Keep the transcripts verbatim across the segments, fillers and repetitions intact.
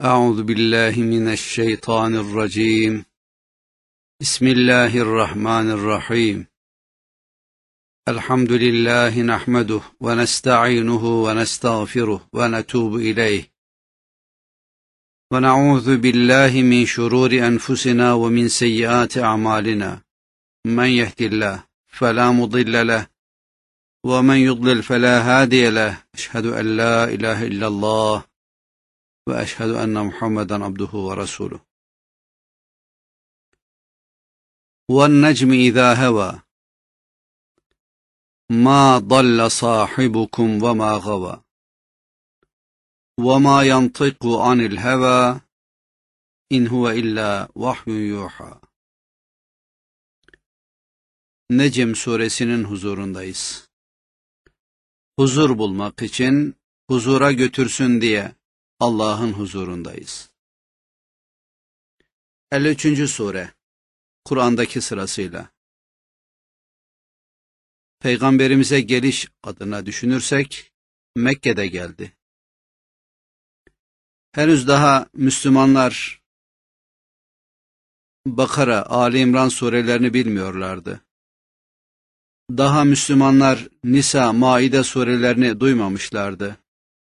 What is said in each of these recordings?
أعوذ بالله من الشيطان الرجيم. بسم الله الرحمن الرحيم. الحمد لله نحمده ونستعينه ونستغفره ونتوب إليه ونعوذ بالله من شرور أنفسنا ومن سيئات أعمالنا. من يهد الله فلا مضل له ومن يضلل فلا هادي له. أشهد أن لا إله إلا الله وأشهد أن محمدا عبده ورسوله. والنجم إذا هوى ما ضل صاحبكم وما غوى وما ينطق عن الهوى إن هو إلا وحي يوحى. Necm suresinin huzurundayız. Huzur bulmak için huzura götürsün diye Allah'ın huzurundayız. elli üçüncü sure Kur'an'daki sırasıyla. Peygamberimize geliş adına düşünürsek Mekke'de geldi. Henüz daha Müslümanlar Bakara, Ali İmran surelerini bilmiyorlardı. Daha Müslümanlar Nisa, Maide surelerini duymamışlardı.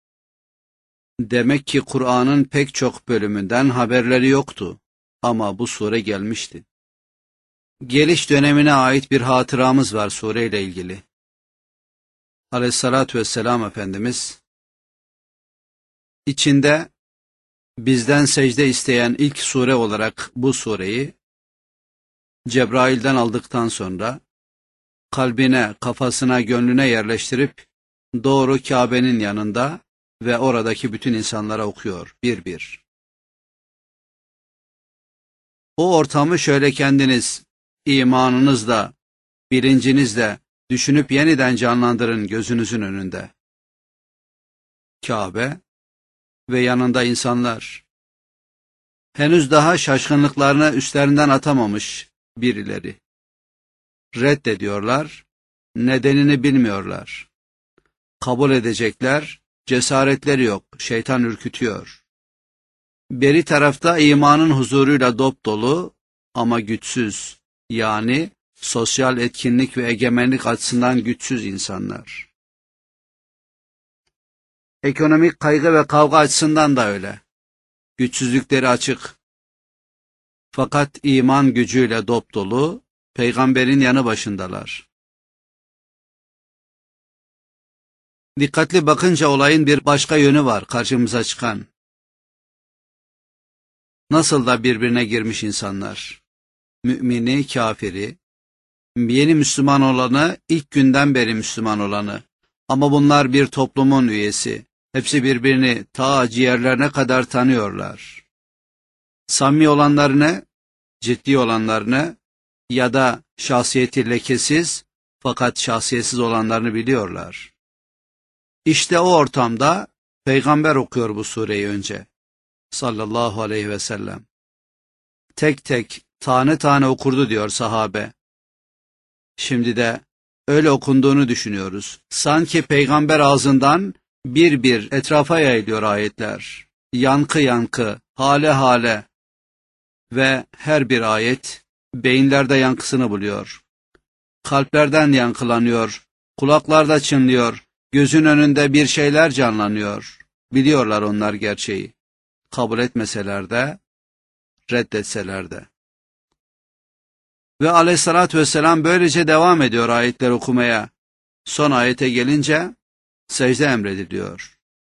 Demek ki Kur'an'ın pek çok bölümünden haberleri yoktu ama bu sure gelmişti. Geliş dönemine ait bir hatıramız var sureyle ilgili. Aleyhissalatü vesselam Efendimiz içinde bizden secde isteyen ilk sure olarak bu sureyi Cebrail'den aldıktan sonra kalbine, kafasına, gönlüne yerleştirip doğru Kabe'nin yanında ve oradaki bütün insanlara okuyor bir bir. O ortamı şöyle kendiniz imanınızla, bilincinizle düşünüp yeniden canlandırın gözünüzün önünde. Kabe ve yanında insanlar. Henüz daha şaşkınlıklarını üstlerinden atamamış birileri. Reddediyorlar, nedenini bilmiyorlar. Kabul edecekler, cesaretleri yok, şeytan ürkütüyor. Beri tarafta imanın huzuruyla dop dolu ama güçsüz, yani sosyal etkinlik ve egemenlik açısından güçsüz insanlar. Ekonomik kaygı ve kavga açısından da öyle. Güçsüzlükleri açık. Fakat iman gücüyle dop dolu, peygamberin yanı başındalar. Dikkatli bakınca olayın bir başka yönü var karşımıza çıkan. Nasıl da birbirine girmiş insanlar. Mümini, kafiri, yeni Müslüman olanı, ilk günden beri Müslüman olanı. Ama bunlar bir toplumun üyesi. Hepsi birbirini ta ciğerlerine kadar tanıyorlar. Samimi olanlarını, ciddi olanlarını ya da şahsiyeti lekesiz fakat şahsiyetsiz olanlarını biliyorlar. İşte o ortamda peygamber okuyor bu sureyi önce. Sallallahu aleyhi ve sellem. Tek tek, tane tane okurdu diyor sahabe. Şimdi de öyle okunduğunu düşünüyoruz. Sanki peygamber ağzından bir bir etrafa yayılıyor ayetler. Yankı yankı, hale hale. Ve her bir ayet beyinlerde yankısını buluyor. Kalplerden yankılanıyor, kulaklarda çınlıyor, gözün önünde bir şeyler canlanıyor. Biliyorlar onlar gerçeği. Kabul etmeseler de, reddetseler de. Ve aleyhissalatü vesselam böylece devam ediyor ayetler okumaya. Son ayete gelince secde emrediliyor.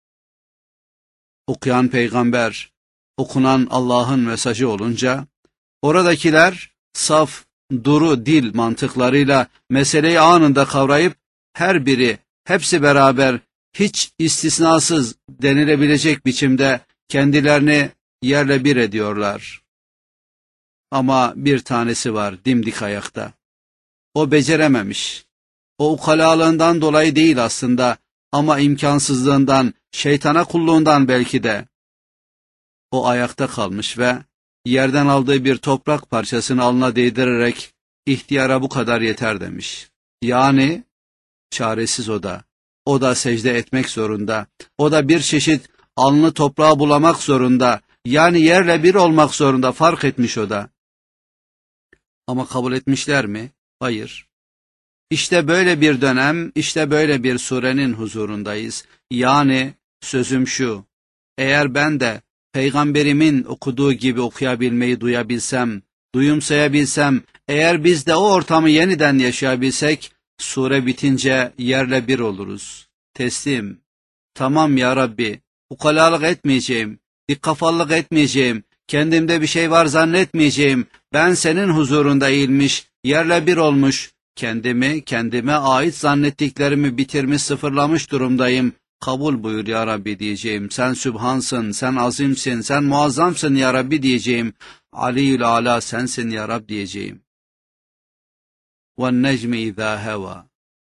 Okuyan peygamber, okunan Allah'ın mesajı olunca, oradakiler saf, duru dil mantıklarıyla meseleyi anında kavrayıp her biri, hepsi beraber hiç istisnasız denilebilecek biçimde kendilerini yerle bir ediyorlar. Ama bir tanesi var dimdik ayakta. O becerememiş. O ukalalığından dolayı değil aslında ama imkansızlığından, şeytana kulluğundan belki de. O ayakta kalmış ve yerden aldığı bir toprak parçasını alnına değdirerek ihtiyara bu kadar yeter demiş. Yani çaresiz o da. O da secde etmek zorunda. O da bir çeşit alnı toprağa bulamak zorunda Yani yerle bir olmak zorunda, fark etmiş o da. Ama kabul etmişler mi? Hayır. İşte böyle bir dönem, işte böyle bir surenin huzurundayız. Yani sözüm şu, eğer ben de Peygamberimin okuduğu gibi okuyabilmeyi duyabilsem, duyumsayabilsem, eğer biz de o ortamı yeniden yaşayabilsek, sure bitince yerle bir oluruz. Teslim. Tamam ya Rabbi, ukalalık etmeyeceğim, dikkafallık etmeyeceğim, kendimde bir şey var zannetmeyeceğim, ben senin huzurunda eğilmiş, yerle bir olmuş, kendimi, kendime ait zannettiklerimi bitirmiş, sıfırlamış durumdayım. Kabul buyur ya Rabbi diyeceğim. Sen sübhansın, sen azimsin, sen muazzamsın ya Rabbi diyeceğim. Aliül ala sensin ya Rabbi diyeceğim. وَالنَّجْمِ اِذَا هَوَى.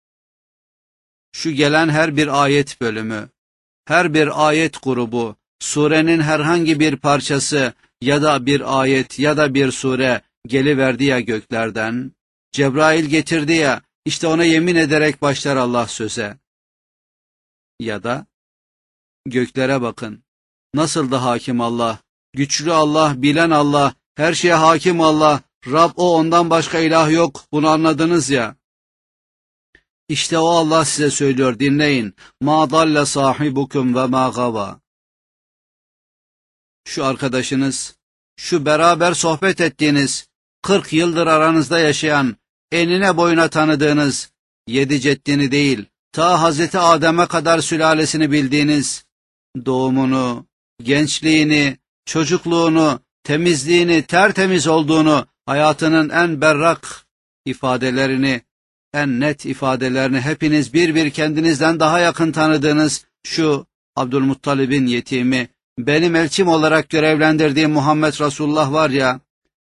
Şu gelen her bir ayet bölümü, her bir ayet grubu, surenin herhangi bir parçası ya da bir ayet ya da bir sure geliverdi ya göklerden, Cebrail getirdi ya, işte ona yemin ederek başlar Allah söze. Ya da göklere bakın, nasıl da hakim Allah, güçlü Allah, bilen Allah, her şeye hakim Allah, Rab o, ondan başka ilah yok, bunu anladınız ya. İşte o Allah size söylüyor, dinleyin. مَا ضَلَّ صَاحِبُكُمْ وَمَا غَوَى. Şu arkadaşınız, şu beraber sohbet ettiğiniz, kırk yıldır aranızda yaşayan, enine boyuna tanıdığınız, yedi ceddini değil, ta Hazreti Adem'e kadar sülalesini bildiğiniz, doğumunu, gençliğini, çocukluğunu, temizliğini, tertemiz olduğunu, hayatının en berrak ifadelerini, en net ifadelerini hepiniz bir bir kendinizden daha yakın tanıdığınız şu Abdülmuttalib'in yetimi, benim elçim olarak görevlendirdiğim Muhammed Resulullah var ya,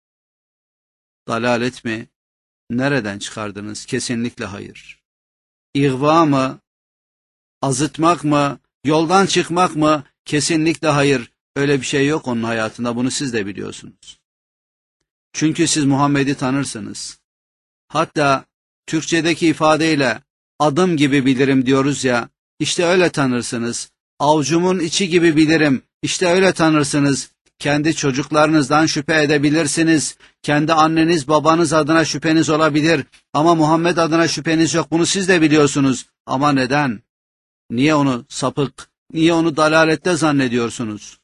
dalalet mi? Nereden çıkardınız? Kesinlikle hayır. İğva mı? Azıtmak mı? Yoldan çıkmak mı? Kesinlikle hayır. Öyle bir şey yok onun hayatında, bunu siz de biliyorsunuz. Çünkü siz Muhammed'i tanırsınız. Hatta Türkçedeki ifadeyle adım gibi bilirim diyoruz ya, işte öyle tanırsınız. Avucumun içi gibi bilirim, işte öyle tanırsınız. Kendi çocuklarınızdan şüphe edebilirsiniz. Kendi anneniz babanız adına şüpheniz olabilir. Ama Muhammed adına şüpheniz yok, bunu siz de biliyorsunuz. Ama neden? Niye onu sapık, niye onu dalalette zannediyorsunuz?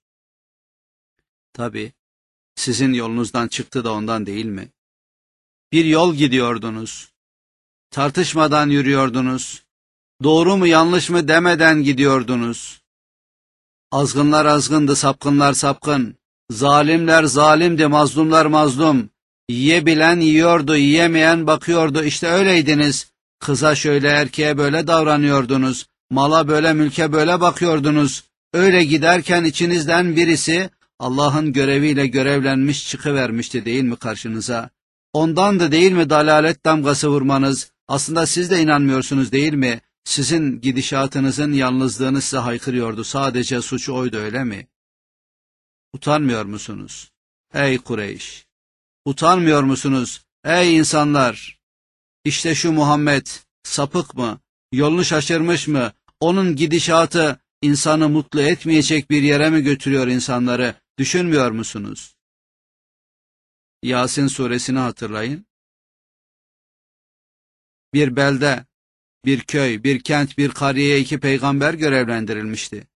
Tabii, sizin yolunuzdan çıktı da ondan değil mi? Bir yol gidiyordunuz. Tartışmadan yürüyordunuz. Doğru mu yanlış mı demeden gidiyordunuz. Azgınlar azgındı, sapkınlar sapkın. Zalimler zalimdi, mazlumlar mazlum. Yiyebilen yiyordu, yiyemeyen bakıyordu. İşte öyleydiniz. Kıza şöyle, erkeğe böyle davranıyordunuz. Mala böyle, mülke böyle bakıyordunuz. Öyle giderken içinizden birisi Allah'ın göreviyle görevlenmiş çıkıvermişti değil mi karşınıza? Ondan da değil mi dalalet damgası vurmanız? Aslında siz de inanmıyorsunuz değil mi? Sizin gidişatınızın yalnızlığını size haykırıyordu. Sadece suçu oydu, öyle mi? Utanmıyor musunuz? Ey Kureyş! Utanmıyor musunuz? Ey insanlar! İşte şu Muhammed sapık mı? Yolunu şaşırmış mı? Onun gidişatı insanı mutlu etmeyecek bir yere mi götürüyor insanları? Düşünmüyor musunuz? Yasin suresini hatırlayın. Bir belde, bir köy, bir kent, bir kariyeye iki peygamber görevlendirilmişti.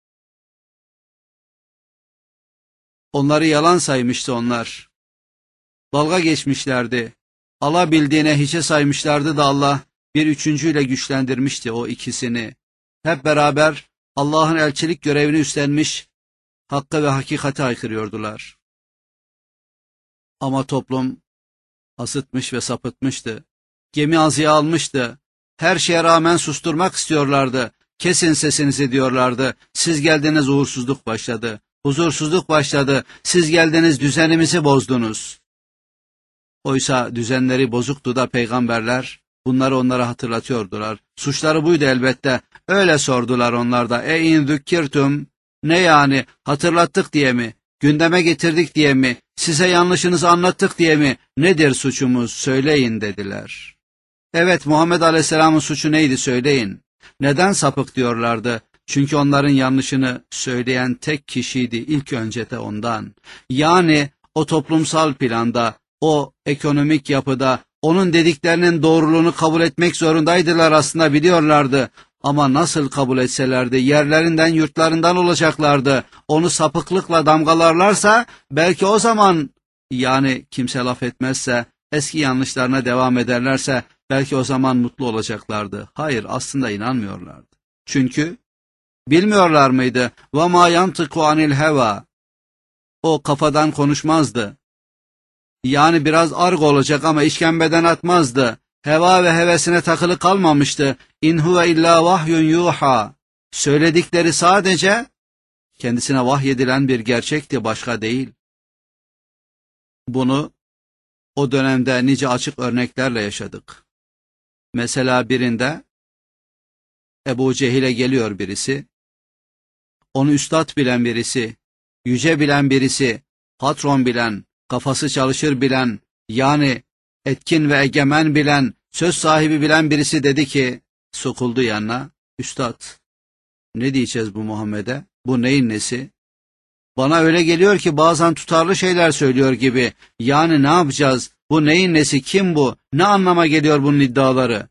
Onları yalan saymıştı onlar. Dalga geçmişlerdi. Alabildiğine hiçe saymışlardı da Allah bir üçüncüyle güçlendirmişti o ikisini. Hep beraber Allah'ın elçilik görevini üstlenmiş, hakka ve hakikate aykırıyordular. Ama toplum asıtmış ve sapıtmıştı. Gemi azıya almıştı. Her şeye rağmen susturmak istiyorlardı. Kesin sesinizi diyorlardı. Siz geldiniz, uğursuzluk başladı. Huzursuzluk başladı. Siz geldiniz, düzenimizi bozdunuz. Oysa düzenleri bozuktu da peygamberler bunları onlara hatırlatıyordular. Suçları buydu elbette. Öyle sordular onlar da. E in zükkirtüm, ne yani, hatırlattık diye mi? Gündeme getirdik diye mi? Size yanlışınızı anlattık diye mi? Nedir suçumuz? Söyleyin dediler. Evet, Muhammed Aleyhisselam'ın suçu neydi, söyleyin. Neden sapık diyorlardı? Çünkü onların yanlışını söyleyen tek kişiydi ilk önce de ondan. Yani o toplumsal planda, o ekonomik yapıda onun dediklerinin doğruluğunu kabul etmek zorundaydılar, aslında biliyorlardı. Ama nasıl kabul etselerdi yerlerinden yurtlarından olacaklardı. Onu sapıklıkla damgalarlarsa belki o zaman, yani kimse laf etmezse, eski yanlışlarına devam ederlerse belki o zaman mutlu olacaklardı. Hayır, aslında inanmıyorlardı. Çünkü bilmiyorlar mıydı? وَمَا يَنْتِقُ عَنِ الْهَوَى. O kafadan konuşmazdı. Yani biraz arg olacak ama işkembeden atmazdı. Heva ve hevesine takılı kalmamıştı. İn huve illa vahyun yuha. Söyledikleri sadece kendisine vahyedilen bir gerçekti, başka değil. Bunu o dönemde nice açık örneklerle yaşadık. Mesela birinde Ebu Cehil'e geliyor birisi. Onu üstad bilen birisi, yüce bilen birisi, patron bilen, kafası çalışır bilen, yani etkin ve egemen bilen, söz sahibi bilen birisi dedi ki, sokuldu yanına, üstad, ne diyeceğiz bu Muhammed'e? Bu neyin nesi? Bana öyle geliyor ki bazen tutarlı şeyler söylüyor gibi. Yani ne yapacağız? Bu neyin nesi? Kim bu? Ne anlama geliyor bunun iddiaları?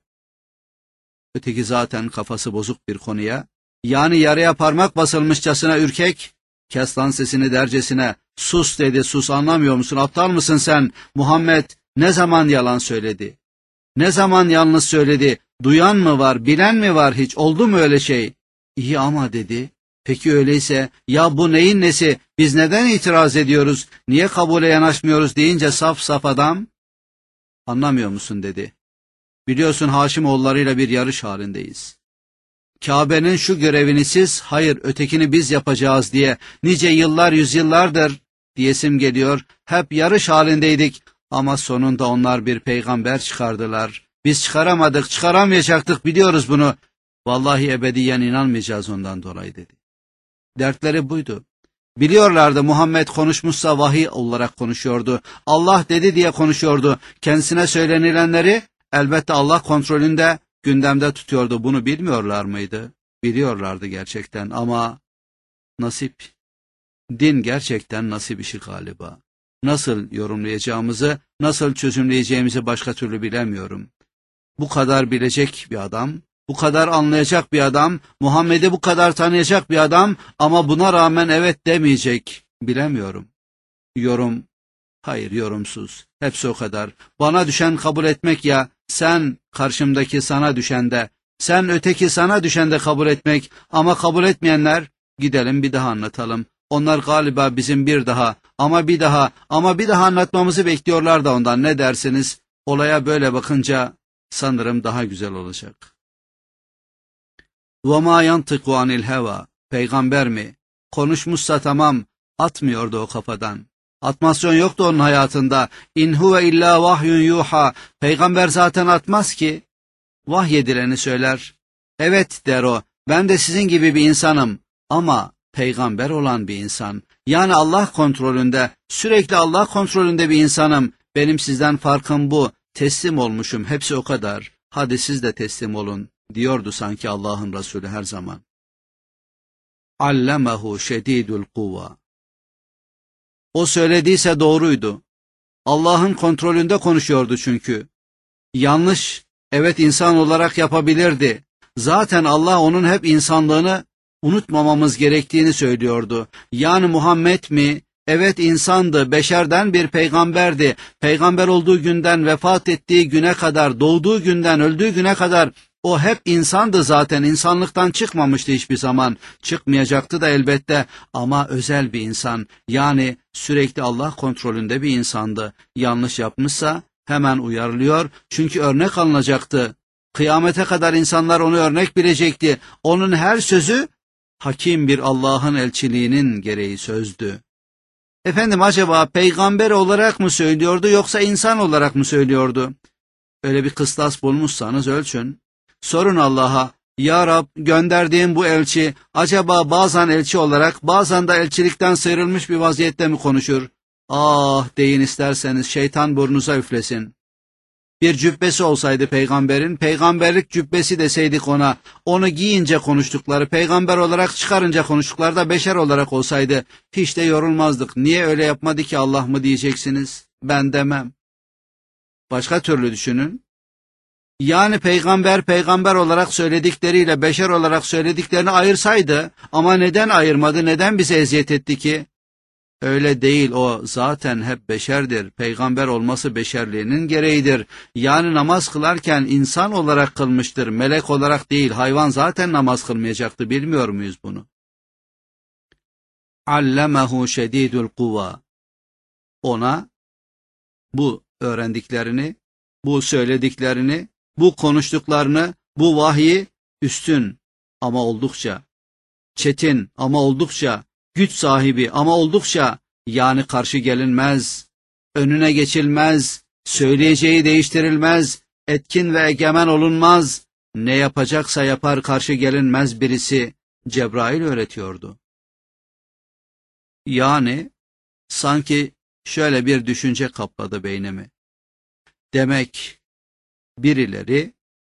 Öteki zaten kafası bozuk bir konuya, yani yaraya parmak basılmışçasına ürkek, kes lan sesini dercesine, sus dedi, sus, anlamıyor musun, aptal mısın sen? Muhammed ne zaman yalan söyledi? Ne zaman yanlış söyledi? Duyan mı var, bilen mi var hiç? Oldu mu öyle şey? İyi ama dedi. Peki öyleyse ya bu neyin nesi? Biz neden itiraz ediyoruz? Niye kabule yanaşmıyoruz deyince saf saf adam, anlamıyor musun dedi. Biliyorsun Haşimoğullarıyla bir yarış halindeyiz. Kabe'nin şu görevini siz, hayır ötekini biz yapacağız diye nice yıllar, yüzyıllardır diyesim geliyor. Hep yarış halindeydik ama sonunda onlar bir peygamber çıkardılar. Biz çıkaramadık, çıkaramayacaktık, biliyoruz bunu. Vallahi ebediyen inanmayacağız ondan dolayı dedi. Dertleri buydu. Biliyorlardı Muhammed konuşmuşsa vahiy olarak konuşuyordu. Allah dedi diye konuşuyordu. Kendisine söylenilenleri elbette Allah kontrolünde, gündemde tutuyordu. Bunu bilmiyorlar mıydı? Biliyorlardı gerçekten ama nasip. Din gerçekten nasip işi galiba. Nasıl yorumlayacağımızı, nasıl çözümleyeceğimizi başka türlü bilemiyorum. Bu kadar bilecek bir adam, bu kadar anlayacak bir adam, Muhammed'i bu kadar tanıyacak bir adam ama buna rağmen evet demeyecek. Bilemiyorum. Yorum, hayır yorumsuz. Hepsi o kadar. Bana düşen kabul etmek ya, sen karşımdaki sana düşen de, sen öteki sana düşen de kabul etmek ama kabul etmeyenler, gidelim bir daha anlatalım. Onlar galiba bizim bir daha ama bir daha ama bir daha anlatmamızı bekliyorlar da ondan, ne dersiniz? Olaya böyle bakınca sanırım daha güzel olacak. وَمَا يَنْتِقُ عَنِ الْهَوَى. Peygamber mi? Konuşmuşsa tamam, atmıyordu o kafadan. Atmasyon yoktu onun hayatında. İn huve illa vahyun yuha. Peygamber zaten atmaz ki. Vahyedileni söyler. Evet der o. Ben de sizin gibi bir insanım. Ama peygamber olan bir insan. Yani Allah kontrolünde, sürekli Allah kontrolünde bir insanım. Benim sizden farkım bu. Teslim olmuşum. Hepsi o kadar. Hadi siz de teslim olun, diyordu sanki Allah'ın Resulü her zaman. Allemehu şedidul kuvva. O söylediyse doğruydu. Allah'ın kontrolünde konuşuyordu çünkü. Yanlış, evet insan olarak yapabilirdi. Zaten Allah onun hep insanlığını unutmamamız gerektiğini söylüyordu. Yani Muhammed mi? Evet insandı, beşerden bir peygamberdi. Peygamber olduğu günden vefat ettiği güne kadar, doğduğu günden öldüğü güne kadar o hep insandı zaten. İnsanlıktan çıkmamıştı hiçbir zaman. Çıkmayacaktı da elbette ama özel bir insan. Yani sürekli Allah kontrolünde bir insandı. Yanlış yapmışsa hemen uyarılıyor çünkü örnek alınacaktı. Kıyamete kadar insanlar onu örnek bilecekti. Onun her sözü hakim bir Allah'ın elçiliğinin gereği sözdü. Efendim acaba peygamber olarak mı söylüyordu yoksa insan olarak mı söylüyordu? Öyle bir kıstas bulmuşsanız ölçün. Sorun Allah'a, Ya Rab gönderdiğim bu elçi acaba bazen elçi olarak bazen de elçilikten sıyrılmış bir vaziyette mi konuşur? Ah deyin isterseniz, şeytan burnunuza üflesin. Bir cübbesi olsaydı peygamberin, peygamberlik cübbesi deseydik ona, onu giyince konuştukları, peygamber olarak çıkarınca konuştukları da beşer olarak olsaydı, hiç de yorulmazdık. Niye öyle yapmadı ki Allah mı diyeceksiniz? Ben demem. Başka türlü düşünün. Yani peygamber, peygamber olarak söyledikleriyle beşer olarak söylediklerini ayırsaydı, ama neden ayırmadı, neden bize eziyet etti ki? Öyle değil, o zaten hep beşerdir. Peygamber olması beşerliğinin gereğidir. Yani namaz kılarken insan olarak kılmıştır, melek olarak değil. Hayvan zaten namaz kılmayacaktı, bilmiyor muyuz bunu? Allemehu şedidul kuva. Ona bu öğrendiklerini, bu söylediklerini, bu konuştuklarını, bu vahyi üstün ama oldukça, çetin ama oldukça, güç sahibi ama oldukça, yani karşı gelinmez, önüne geçilmez, söyleyeceği değiştirilmez, etkin ve egemen olunmaz, ne yapacaksa yapar karşı gelinmez birisi Cebrail öğretiyordu. Yani sanki şöyle bir düşünce kapladı beynimi. Demek birileri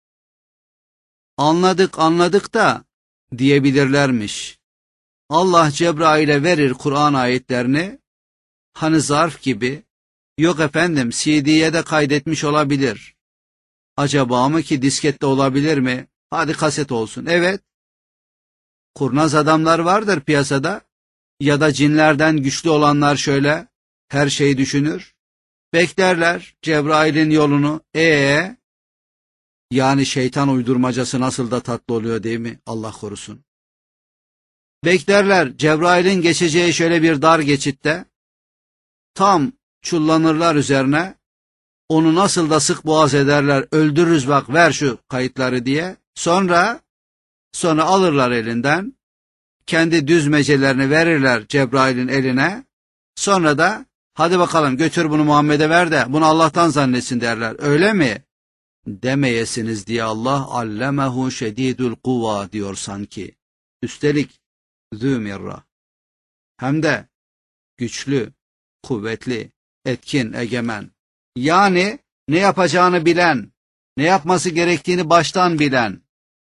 anladık anladık da diyebilirlermiş. Allah Cebrail'e verir Kur'an ayetlerini, hani zarf gibi, yok efendim C D'ye de kaydetmiş olabilir. Acaba mı ki diskette olabilir mi? Hadi kaset olsun. Evet, kurnaz adamlar vardır piyasada, ya da cinlerden güçlü olanlar şöyle, her şeyi düşünür. Beklerler Cebrail'in yolunu. Ee, yani şeytan uydurmacası nasıl da tatlı oluyor değil mi? Allah korusun. Beklerler Cebrail'in geçeceği şöyle bir dar geçitte, tam çullanırlar üzerine, onu nasıl da sık boğaz ederler, öldürürüz bak ver şu kayıtları diye. Sonra, sonra alırlar elinden, kendi düzmecelerini verirler Cebrail'in eline, sonra da hadi bakalım götür bunu Muhammed'e ver de bunu Allah'tan zannetsin derler. Öyle mi? Demeyesiniz diye Allah allemehu şedidul kuva diyor sanki. Üstelik zümirra. Hem de güçlü, kuvvetli, etkin, egemen. Yani ne yapacağını bilen, ne yapması gerektiğini baştan bilen.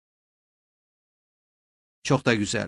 Çok da güzel.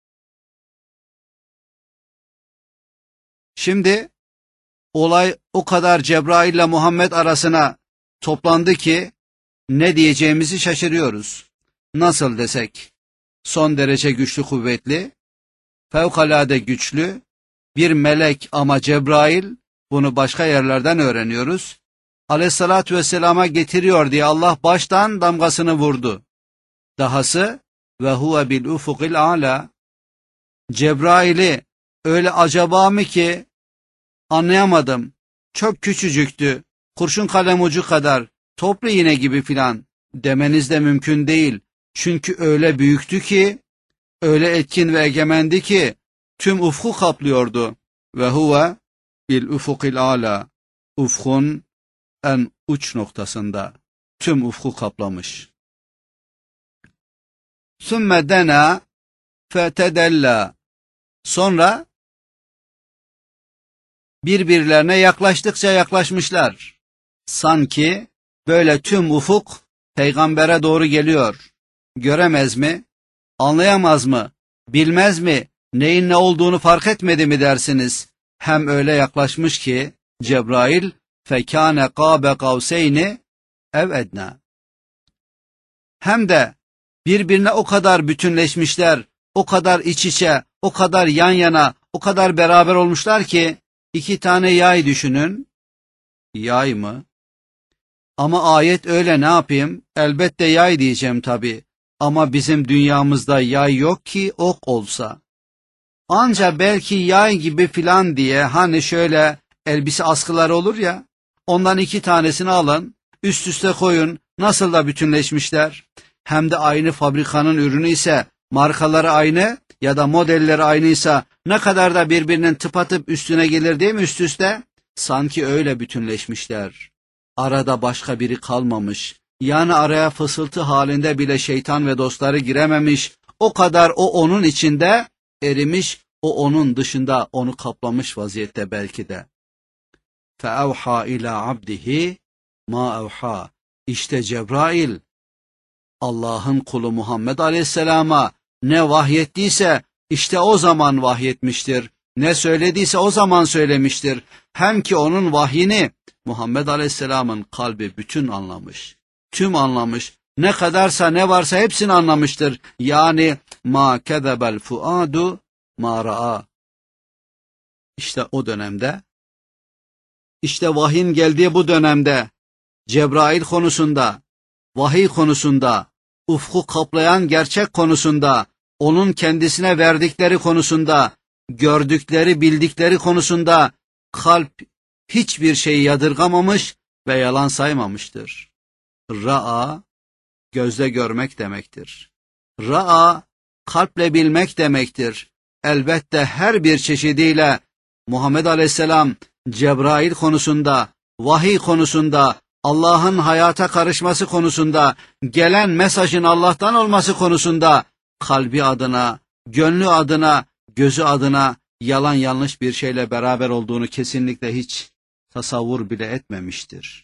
Şimdi olay o kadar Cebrail ile Muhammed arasına toplandı ki ne diyeceğimizi şaşırıyoruz. Nasıl desek, son derece güçlü kuvvetli, fevkalade güçlü bir melek ama Cebrail, bunu başka yerlerden öğreniyoruz. Aleyhissalatü vesselama getiriyor diye Allah baştan damgasını vurdu. Dahası ve huve bil ufukil ala, Cebrail'i öyle acaba mı ki anlayamadım, çok küçücüktü, kurşun kalem ucu kadar, toplu iğne gibi filan demeniz de mümkün değil. Çünkü öyle büyüktü ki, öyle etkin ve egemendi ki tüm ufku kaplıyordu. Ve huve bil ufukil ala, ufkun en uç noktasında tüm ufku kaplamış. Sümme dena fetedella, sonra birbirlerine yaklaştıkça yaklaşmışlar. Sanki böyle tüm ufuk peygambere doğru geliyor. Göremez mi? Anlayamaz mı? Bilmez mi? Neyin ne olduğunu fark etmedi mi dersiniz? Hem öyle yaklaşmış ki Cebrail fekâne kâbe kavseyni ev edna. Hem de birbirine o kadar bütünleşmişler, o kadar iç içe, o kadar yan yana, o kadar beraber olmuşlar ki iki tane yay düşünün. Yay mı? Ama ayet öyle, ne yapayım? Elbette yay diyeceğim tabii. Ama bizim dünyamızda yay yok ki ok olsa. Anca belki yay gibi filan diye, hani şöyle elbise askıları olur ya, ondan iki tanesini alın, üst üste koyun, nasıl da bütünleşmişler. Hem de aynı fabrikanın ürünü ise, markaları aynı ya da modelleri aynıysa ne kadar da birbirinin tıpatıp üstüne gelir değil mi üst üste? Sanki öyle bütünleşmişler. Arada başka biri kalmamış. Yani araya fısıltı halinde bile şeytan ve dostları girememiş. O kadar o onun içinde erimiş, o onun dışında onu kaplamış vaziyette belki de. فَاَوْحَا اِلَى عَبْدِهِ ma evha. İşte Cebrail Allah'ın kulu Muhammed Aleyhisselam'a ne vahyettiyse işte o zaman vahyetmiştir. Ne söylediyse o zaman söylemiştir. Hem ki onun vahyini Muhammed Aleyhisselam'ın kalbi bütün anlamış. Tüm anlamış. Ne kadarsa ne varsa hepsini anlamıştır. Yani ma kezebel fuadu ma ra'a. İşte o dönemde, işte vahyin geldiği bu dönemde Cebrail konusunda, vahiy konusunda, ufku kaplayan gerçek konusunda, onun kendisine verdikleri konusunda, gördükleri, bildikleri konusunda kalp hiçbir şeyi yadırgamamış ve yalan saymamıştır. Ra'a, gözle görmek demektir. Ra'a, kalple bilmek demektir. Elbette her bir çeşidiyle Muhammed Aleyhisselam Cebrail konusunda, vahiy konusunda, Allah'ın hayata karışması konusunda, gelen mesajın Allah'tan olması konusunda, kalbi adına, gönlü adına, gözü adına yalan yanlış bir şeyle beraber olduğunu kesinlikle hiç tasavvur bile etmemiştir.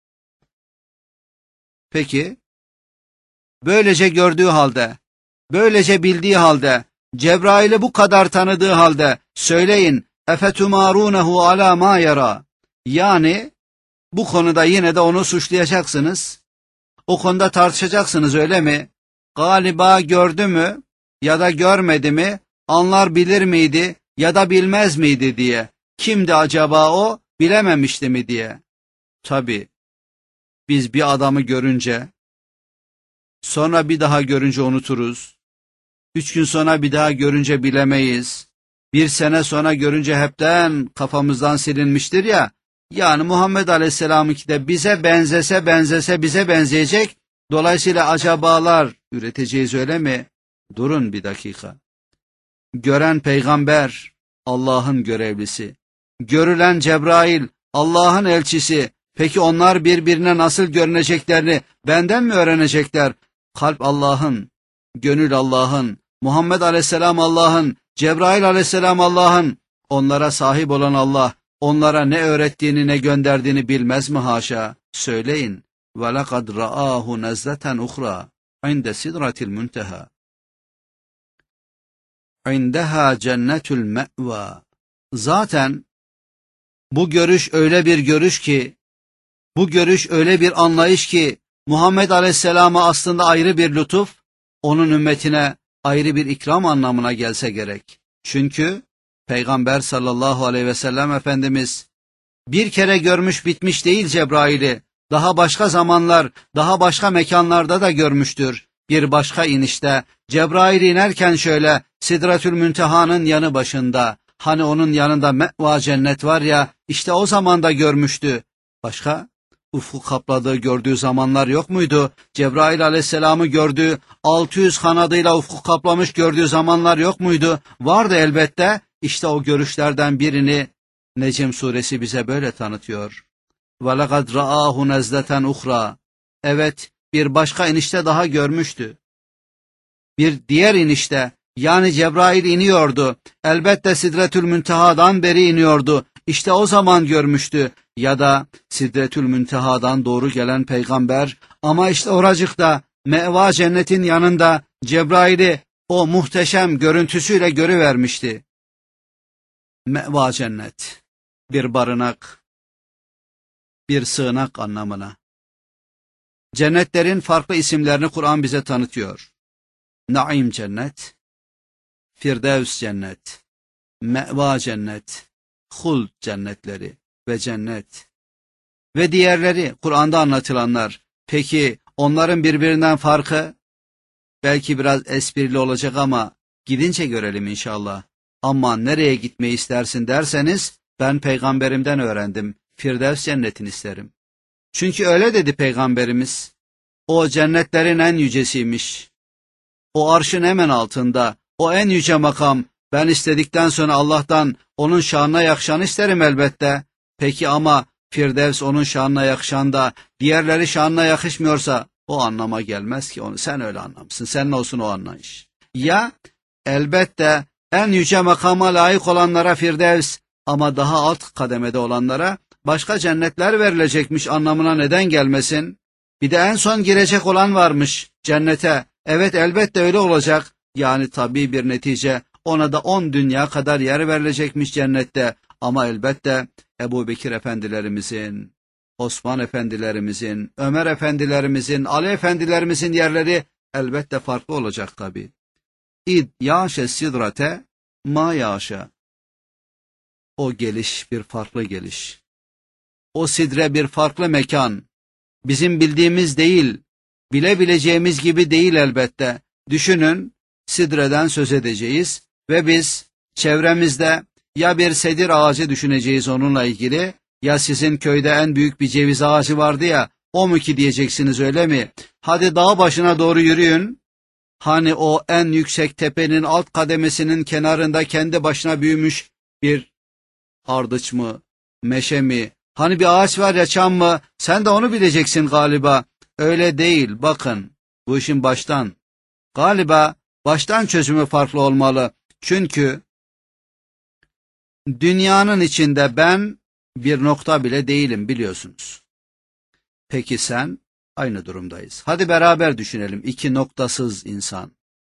Peki, böylece gördüğü halde, böylece bildiği halde, Cebrail'i bu kadar tanıdığı halde, söyleyin, efetumârûnehu alâ mâ yarâ. Yani, bu konuda yine de onu suçlayacaksınız. O konuda tartışacaksınız, öyle mi? Galiba gördü mü ya da görmedi mi, anlar bilir miydi ya da bilmez miydi diye. Kimdi acaba o, bilememişti mi diye. Tabii, biz bir adamı görünce, sonra bir daha görünce unuturuz. Üç gün sonra bir daha görünce bilemeyiz. Bir sene sonra görünce hepten kafamızdan silinmiştir ya. Yani Muhammed Aleyhisselam'ınki de bize benzese benzese bize benzeyecek. Dolayısıyla acabalar üreteceğiz, öyle mi? Durun bir dakika. Gören peygamber Allah'ın görevlisi. Görülen Cebrail Allah'ın elçisi. Peki onlar birbirine nasıl görüneceklerini benden mi öğrenecekler? Kalp Allah'ın, gönül Allah'ın, Muhammed Aleyhisselam Allah'ın, Cebrail Aleyhisselam Allah'ın. Onlara sahip olan Allah, onlara ne öğrettiğini ne gönderdiğini bilmez mi haşa? Söyleyin. وَلَقَدْ رَآهُ نَزْلَةً اُخْرَى عِنْدَ سِدْرَةِ الْمُنْتَهَى عِنْدَهَا جَنَّةُ الْمَأْوَى. Zaten bu görüş öyle bir görüş ki, bu görüş öyle bir anlayış ki, Muhammed Aleyhisselam'a aslında ayrı bir lütuf, onun ümmetine ayrı bir ikram anlamına gelse gerek. Çünkü Peygamber sallallahu aleyhi ve sellem Efendimiz bir kere görmüş bitmiş değil Cebrail'i, daha başka zamanlar, daha başka mekanlarda da görmüştür. Bir başka inişte Cebrail inerken şöyle Sidretül Münteha'nın yanı başında, hani onun yanında me'va cennet var ya, işte o zaman da görmüştü. Başka? Ufku kapladığı gördüğü zamanlar yok muydu? Cebrail Aleyhisselam'ı gördüğü, altı yüz kanadıyla ufku kaplamış gördüğü zamanlar yok muydu? Vardı elbette. İşte o görüşlerden birini Necm suresi bize böyle tanıtıyor. وَلَقَدْ رَآهُ نَزْلَةً اُخْرَى. Evet, bir başka inişte daha görmüştü. Bir diğer inişte, yani Cebrail iniyordu. Elbette Sidretül Münteha'dan beri iniyordu. İşte o zaman görmüştü. Ya da Sidretül Münteha'dan doğru gelen peygamber, ama işte oracıkta Me'va cennetin yanında Cebrail'i o muhteşem görüntüsüyle görüvermişti. Me'va cennet, bir barınak, bir sığınak anlamına. Cennetlerin farklı isimlerini Kur'an bize tanıtıyor. Naim cennet, Firdevs cennet, Me'va cennet, Huld cennetleri ve cennet ve diğerleri Kur'an'da anlatılanlar. Peki onların birbirinden farkı? Belki biraz esprili olacak ama gidince görelim inşallah. Ama nereye gitmeyi istersin derseniz, ben peygamberimden öğrendim. Firdevs cennetini isterim. Çünkü öyle dedi peygamberimiz. O cennetlerin en yücesiymiş. O arşın hemen altında. O en yüce makam. Ben istedikten sonra Allah'tan onun şanına yakışanı isterim elbette. Peki ama Firdevs onun şanına yakışan da diğerleri şanına yakışmıyorsa o anlama gelmez ki. Onu sen öyle anlamışsın. Senin olsun o anlayış. Ya elbette en yüce makama layık olanlara Firdevs, ama daha alt kademede olanlara başka cennetler verilecekmiş anlamına neden gelmesin? Bir de en son girecek olan varmış cennete. Evet, elbette öyle olacak. Yani tabii bir netice, ona da on dünya kadar yer verilecekmiş cennette. Ama elbette Ebu Bekir efendilerimizin, Osman efendilerimizin, Ömer efendilerimizin, Ali efendilerimizin yerleri elbette farklı olacak tabii. İd yâşe sidrate ma yâşe. O geliş bir farklı geliş. O sidre bir farklı mekan. Bizim bildiğimiz değil, bilebileceğimiz gibi değil elbette. Düşünün, sidreden söz edeceğiz ve biz çevremizde ya bir sedir ağacı düşüneceğiz onunla ilgili, ya sizin köyde en büyük bir ceviz ağacı vardı ya, o mu ki diyeceksiniz, öyle mi? Hadi dağ başına doğru yürüyün. Hani o en yüksek tepenin alt kademesinin kenarında kendi başına büyümüş bir ardıç mı, meşe mi? Hani bir ağaç var ya, çam mı? Sen de onu bileceksin galiba. Öyle değil, bakın. Bu işin baştan. Galiba baştan çözümü farklı olmalı. Çünkü dünyanın içinde ben bir nokta bile değilim, biliyorsunuz. Peki sen? Aynı durumdayız. Hadi beraber düşünelim. İki noktasız insan.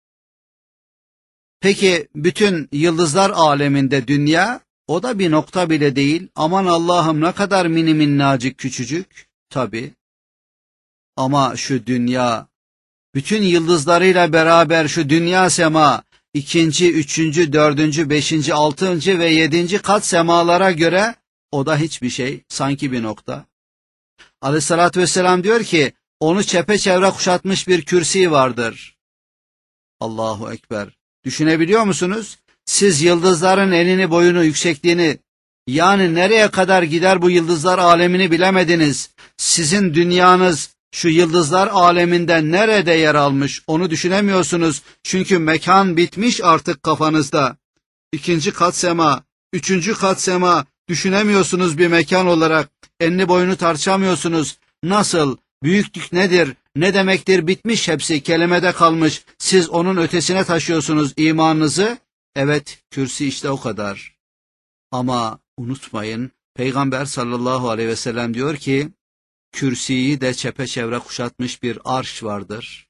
Peki bütün yıldızlar aleminde dünya, o da bir nokta bile değil. Aman Allah'ım, ne kadar mini minnacık, küçücük. Tabii. Ama şu dünya, bütün yıldızlarıyla beraber şu dünya sema, ikinci, üçüncü, dördüncü, beşinci, altıncı ve yedinci kat semalara göre o da hiçbir şey, sanki bir nokta. Aleyhissalatü vesselam diyor ki, onu çepeçevre kuşatmış bir kürsi vardır. Allahu Ekber. Düşünebiliyor musunuz? Siz yıldızların enini, boyunu, yüksekliğini, yani nereye kadar gider bu yıldızlar alemini bilemediniz. Sizin dünyanız şu yıldızlar aleminde nerede yer almış, onu düşünemiyorsunuz. Çünkü mekan bitmiş artık kafanızda. İkinci kat sema, üçüncü kat sema, düşünemiyorsunuz bir mekan olarak. Enini boyunu tartışamıyorsunuz. Nasıl? Büyüklük nedir? Ne demektir? Bitmiş hepsi, kelimede kalmış. Siz onun ötesine taşıyorsunuz imanınızı. Evet, kürsi işte o kadar. Ama unutmayın, Peygamber sallallahu aleyhi ve sellem diyor ki, kürsiyi de çepeçevre kuşatmış bir arş vardır.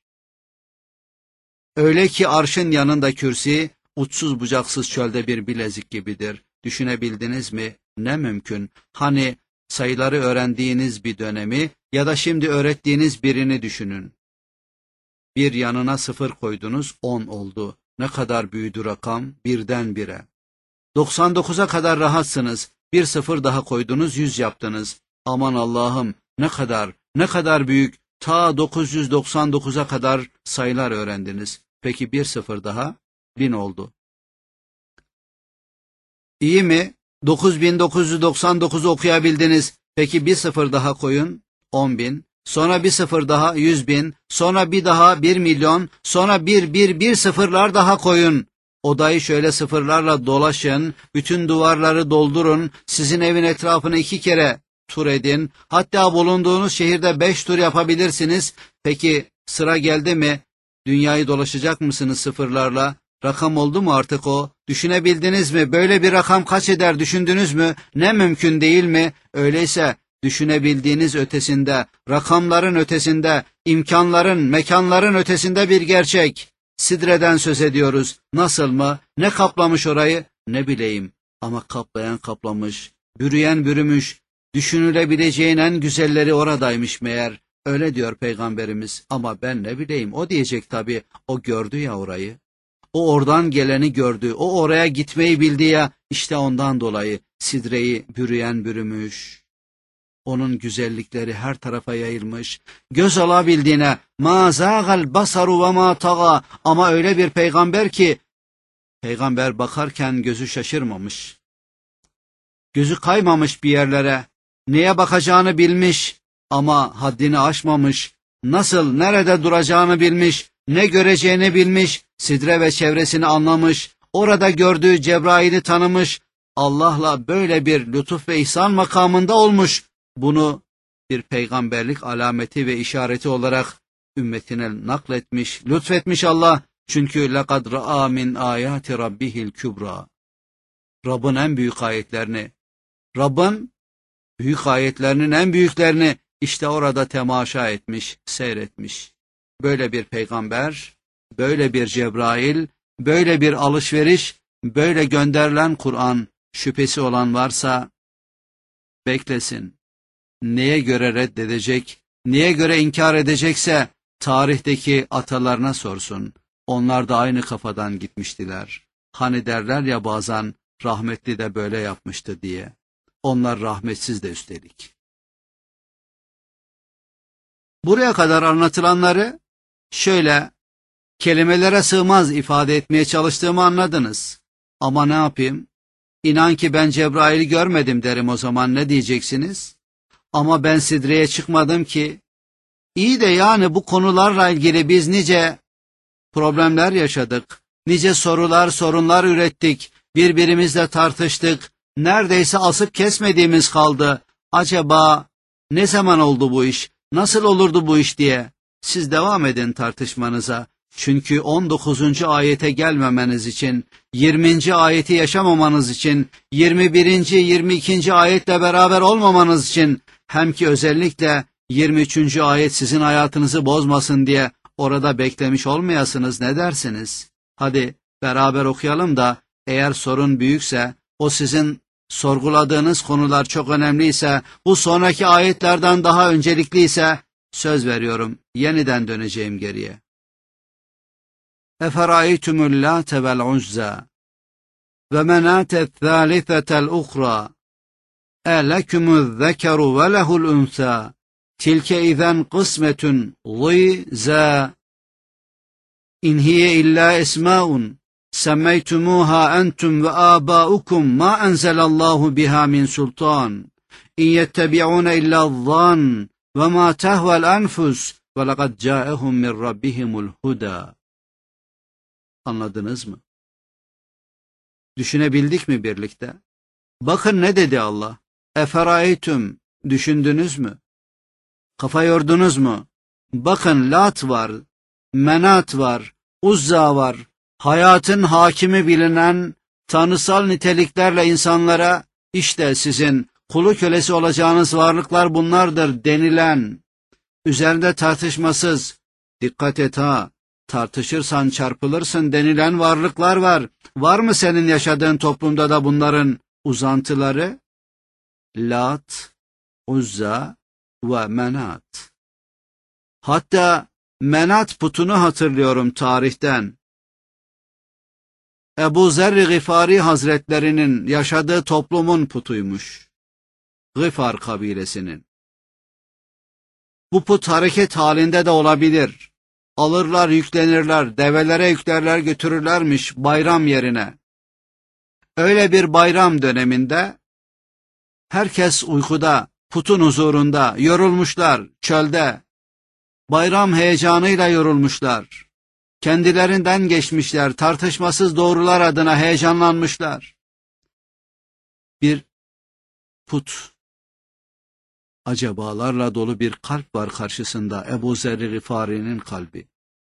Öyle ki arşın yanında kürsi, uçsuz bucaksız çölde bir bilezik gibidir. Düşünebildiniz mi? Ne mümkün. Hani sayıları öğrendiğiniz bir dönemi ya da şimdi öğrettiğiniz birini düşünün. Bir yanına sıfır koydunuz, on oldu. Ne kadar büyüdü rakam? Birden bire. doksan dokuza kadar rahatsınız. Bir sıfır daha koydunuz, yüz yaptınız. Aman Allah'ım, ne kadar, ne kadar büyük. Ta dokuz yüz doksan dokuza kadar sayılar öğrendiniz. Peki bir sıfır daha, bin oldu. İyi mi? dokuz bin dokuz yüz doksan dokuzu okuyabildiniz. Peki bir sıfır daha koyun, on bin. Sonra bir sıfır daha, yüz bin. Sonra bir daha, bir milyon. Sonra bir, bir, bir sıfırlar daha koyun. Odayı şöyle sıfırlarla dolaşın. Bütün duvarları doldurun. Sizin evin etrafını iki kere tur edin. Hatta bulunduğunuz şehirde beş tur yapabilirsiniz. Peki sıra geldi mi? Dünyayı dolaşacak mısınız sıfırlarla? Rakam oldu mu artık o? Düşünebildiniz mi? Böyle bir rakam kaç eder, düşündünüz mü? Ne mümkün değil mi? Öyleyse düşünebildiğiniz ötesinde, rakamların ötesinde, imkanların, mekanların ötesinde bir gerçek. Sidreden söz ediyoruz. Nasıl mı? Ne kaplamış orayı? Ne bileyim. Ama kaplayan kaplamış, bürüyen bürümüş, düşünülebileceğin en güzelleri oradaymış meğer. Öyle diyor Peygamberimiz. Ama ben ne bileyim, o diyecek tabii. O gördü ya orayı. O oradan geleni gördü. O oraya gitmeyi bildi ya. İşte ondan dolayı sidreyi bürüyen bürümüş. Onun güzellikleri her tarafa yayılmış. Göz alabildiğine ma zâgal basaru ve ma taga, ama öyle bir peygamber ki peygamber bakarken gözü şaşırmamış. Gözü kaymamış bir yerlere. Neye bakacağını bilmiş ama haddini aşmamış. Nasıl, nerede duracağını bilmiş. Ne göreceğini bilmiş. Sidre ve çevresini anlamış. Orada gördüğü Cebrail'i tanımış. Allah'la böyle bir lütuf ve ihsan makamında olmuş. Bunu bir peygamberlik alameti ve işareti olarak ümmetine nakletmiş, lütfetmiş Allah. Çünkü لَقَدْ رَآ مِنْ آيَاتِ رَبِّهِ الْكُبْرَى. Rabbin en büyük ayetlerini, Rabbin Büyük ayetlerinin en büyüklerini işte orada temaşa etmiş, seyretmiş. Böyle bir peygamber, böyle bir Cebrail, böyle bir alışveriş, böyle gönderilen Kur'an, şüphesi olan varsa beklesin. Neye göre reddedecek, neye göre inkar edecekse tarihteki atalarına sorsun. Onlar da aynı kafadan gitmiştiler. Hani derler ya bazen rahmetli de böyle yapmıştı diye. Onlar rahmetsiz de üstelik. Buraya kadar anlatılanları şöyle kelimelere sığmaz ifade etmeye çalıştığımı anladınız. Ama ne yapayım? İnan ki ben Cebrail'i görmedim derim, o zaman ne diyeceksiniz? Ama ben Sidre'ye çıkmadım ki. İyi de yani bu konularla ilgili biz nice problemler yaşadık. Nice sorular, sorunlar ürettik. Birbirimizle tartıştık. Neredeyse asıp kesmediğimiz kaldı. Acaba ne zaman oldu bu iş? Nasıl olurdu bu iş diye. Siz devam edin tartışmanıza. Çünkü on dokuzuncu ayete gelmemeniz için, yirminci ayeti yaşamamanız için, yirmi birinci. yirmi ikinci ayetle beraber olmamanız için, hem ki özellikle yirmi üçüncü ayet sizin hayatınızı bozmasın diye orada beklemiş olmayasınız, ne dersiniz? Hadi beraber okuyalım da eğer sorun büyükse, o sizin sorguladığınız konular çok önemliyse, bu sonraki ayetlerden daha öncelikliyse, söz veriyorum yeniden döneceğim geriye. Eferaytumul Late vel Uzza ve menate thâlithetel ukhra elekumuz zekeru ve lehul unsa tilke izen kısmetun zîzâ in hiye illa esmâun semmeytumuha entum ve âbâukum ma enzelallahu biha min sultan in yettebi'ûne illa zan ve ma tehvel enfus ve lekad câehum min rabbihimul huda. Anladınız mı? Düşünebildik mi birlikte? Bakın ne dedi Allah? Eferaytum, düşündünüz mü? Kafa yordunuz mu? Bakın Lat var, Menat var, Uzza var. Hayatın hakimi bilinen tanrısal niteliklerle insanlara işte sizin kulu kölesi olacağınız varlıklar bunlardır denilen, üzerinde tartışmasız, dikkat et ha, tartışırsan çarpılırsın denilen varlıklar var. Var mı senin yaşadığın toplumda da bunların uzantıları? Lat, Uzza ve Menat. Hatta Menat putunu hatırlıyorum tarihten. Ebu Zer Gıfari Hazretlerinin yaşadığı toplumun putuymuş. Gıfar kabilesinin. Bu put hareket halinde de olabilir. Alırlar, yüklenirler, develere yüklerler, götürürlermiş bayram yerine. Öyle bir bayram döneminde herkes uykuda, putun huzurunda, yorulmuşlar, çölde. Bayram heyecanıyla yorulmuşlar. Kendilerinden geçmişler, tartışmasız doğrular adına heyecanlanmışlar. Bir put, acabalarla dolu bir kalp var karşısında, Ebu Zer-i Gıfari'nin kalbi.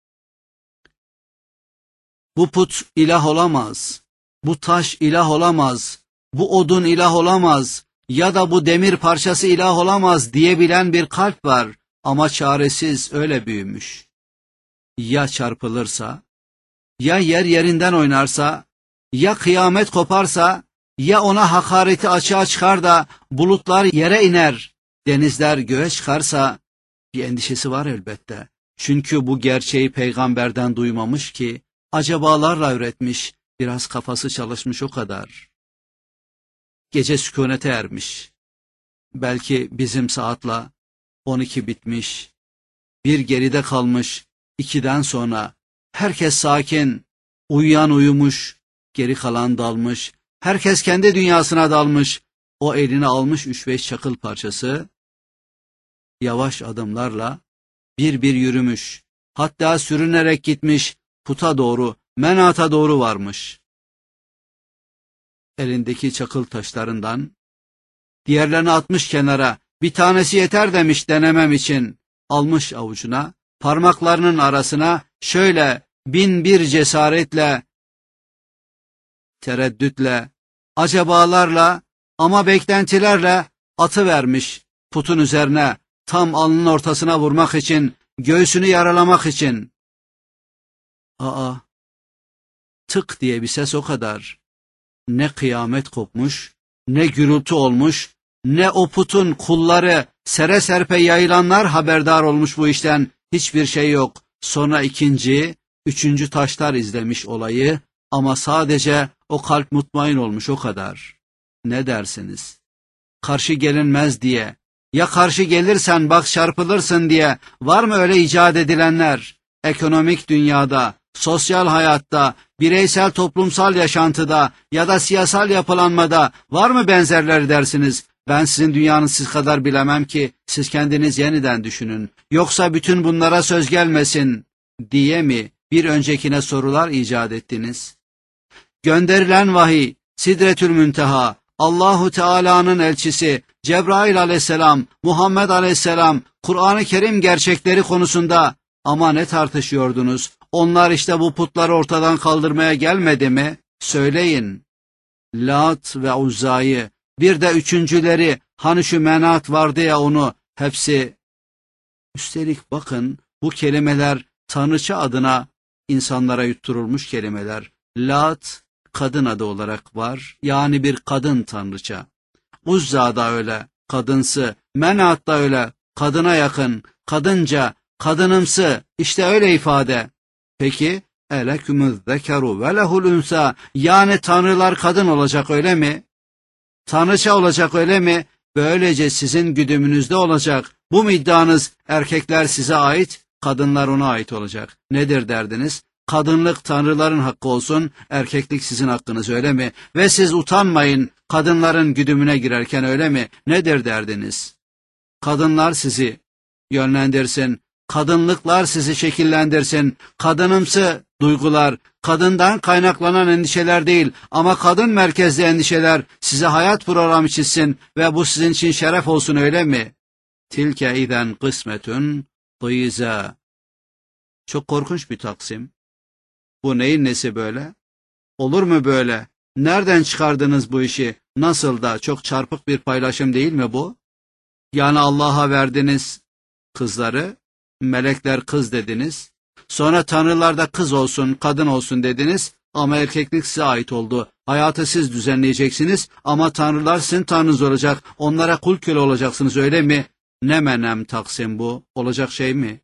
Bu put ilah olamaz, bu taş ilah olamaz, bu odun ilah olamaz ya da bu demir parçası ilah olamaz diyebilen bir kalp var ama çaresiz öyle büyümüş. Ya çarpılırsa, ya yer yerinden oynarsa, ya kıyamet koparsa, ya ona hakareti açığa çıkar da bulutlar yere iner, denizler göğe çıkarsa, bir endişesi var elbette. Çünkü bu gerçeği peygamberden duymamış ki, acabalarla üretmiş, biraz kafası çalışmış o kadar. Gece sükunete ermiş. Belki bizim saatla on iki bitmiş, bir geride kalmış, ikiden sonra herkes sakin, uyuyan uyumuş, geri kalan dalmış, herkes kendi dünyasına dalmış, o eline almış üç beş çakıl parçası, yavaş adımlarla bir bir yürümüş, hatta sürünerek gitmiş, puta doğru, Menat'a doğru varmış. Elindeki çakıl taşlarından, diğerlerini atmış kenara, bir tanesi yeter demiş denemem için, almış avucuna, parmaklarının arasına şöyle bin bir cesaretle, tereddütle, acabalarla ama beklentilerle atı vermiş putun üzerine tam alnının ortasına vurmak için, göğsünü yaralamak için. Aa, tık diye bir ses o kadar. Ne kıyamet kopmuş, ne gürültü olmuş, ne o putun kulları sere serpe yayılanlar haberdar olmuş bu işten, hiçbir şey yok. Sonra ikinci, üçüncü taşlar izlemiş olayı ama sadece o kalp mutmain olmuş o kadar. Ne dersiniz? Karşı gelinmez diye, ya karşı gelirsen bak çarpılırsın diye var mı öyle icat edilenler? Ekonomik dünyada, sosyal hayatta, bireysel toplumsal yaşantıda ya da siyasal yapılanmada var mı benzerleri dersiniz? Ben sizin dünyanız siz kadar bilemem ki, siz kendiniz yeniden düşünün. Yoksa bütün bunlara söz gelmesin diye mi bir öncekine sorular icat ettiniz? Gönderilen vahiy, Sidretül Münteha, Allahu Teala'nın elçisi, Cebrail aleyhisselam, Muhammed aleyhisselam, Kur'an-ı Kerim gerçekleri konusunda ama ne tartışıyordunuz? Onlar işte bu putları ortadan kaldırmaya gelmedi mi? Söyleyin. Lat ve Uzza'yı, bir de üçüncüleri, hani şu Menat vardı ya onu, hepsi. Üstelik bakın, bu kelimeler Tanrıça adına insanlara yutturulmuş kelimeler. Lat, kadın adı olarak var, yani bir kadın tanrıça. Uzza da öyle, kadınsı, Menat da öyle, kadına yakın, kadınca, kadınımsı, işte öyle ifade. Peki, elekümüz zekeru ve lehul unsa, yani tanrılar kadın olacak öyle mi? Tanrıça olacak öyle mi? Böylece sizin güdümünüzde olacak. Bu mu iddianız? Erkekler size ait, kadınlar ona ait olacak. Nedir derdiniz? Kadınlık tanrıların hakkı olsun, erkeklik sizin hakkınız öyle mi? Ve siz utanmayın kadınların güdümüne girerken öyle mi? Nedir derdiniz? Kadınlar sizi yönlendirsin, kadınlıklar sizi şekillendirsin, kadınımsı duygular, kadından kaynaklanan endişeler değil ama kadın merkezli endişeler size hayat programı çizsin ve bu sizin için şeref olsun öyle mi? Tilke iden kısmetün dıyize. Çok korkunç bir taksim. Bu neyin nesi böyle? Olur mu böyle? Nereden çıkardınız bu işi? Nasıl da çok çarpık bir paylaşım değil mi bu? Yani Allah'a verdiniz kızları, melekler kız dediniz. Sonra tanrılar da kız olsun, kadın olsun dediniz ama erkeklik size ait oldu. Hayatı siz düzenleyeceksiniz ama tanrılar sizin tanrınız olacak. Onlara kul köle olacaksınız öyle mi? Ne menem taksim bu? Olacak şey mi?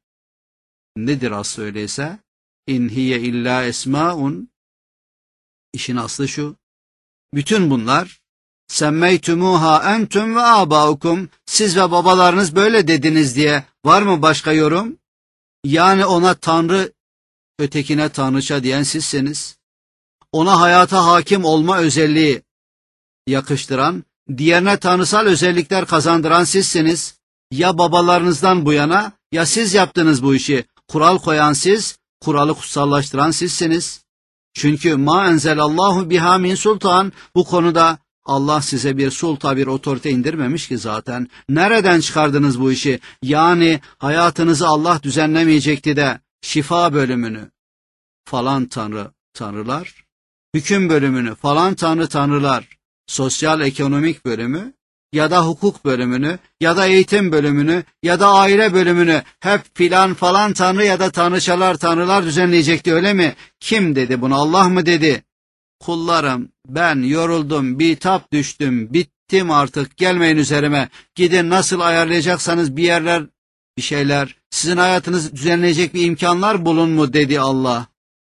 Nedir aslı öyleyse? İn hiye illa esmaun. İşin aslı şu. Bütün bunlar semmeytumuha entum ve abaukum, siz ve babalarınız böyle dediniz diye var mı başka yorum? Yani ona tanrı, ötekine tanrıça diyen sizsiniz. Ona hayata hakim olma özelliği yakıştıran, diğerine tanrısal özellikler kazandıran sizsiniz. Ya babalarınızdan bu yana ya siz yaptınız bu işi. Kural koyan siz, kuralı kutsallaştıran sizsiniz. Çünkü ma enzelallahu biha min sultan, bu konuda Allah size bir sulta, bir otorite indirmemiş ki zaten. Nereden çıkardınız bu işi? Yani hayatınızı Allah düzenlemeyecekti de şifa bölümünü falan tanrı tanrılar, hüküm bölümünü falan tanrı tanrılar, sosyal ekonomik bölümü ya da hukuk bölümünü ya da eğitim bölümünü ya da aile bölümünü hep filan falan tanrı ya da tanrıçalar tanrılar düzenleyecekti öyle mi? Kim dedi bunu? Allah mı dedi? Kullarım ben yoruldum, bitap düştüm, bittim artık, gelmeyin üzerime. Gidin nasıl ayarlayacaksanız bir yerler, bir şeyler, sizin hayatınızı düzenleyecek bir imkanlar bulun mu dedi Allah.